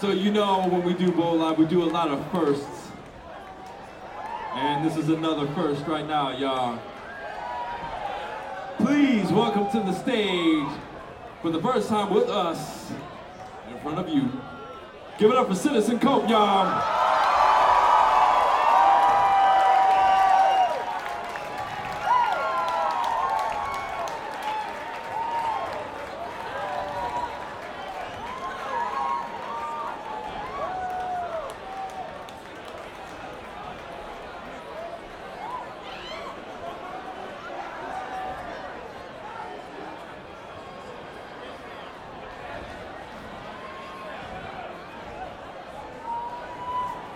So you know when we do Bowl Live, we do a lot of firsts. And this is another first right now, y'all. Please welcome to the stage for the first time with us, in front of you. Give it up for Citizen Cope, y'all.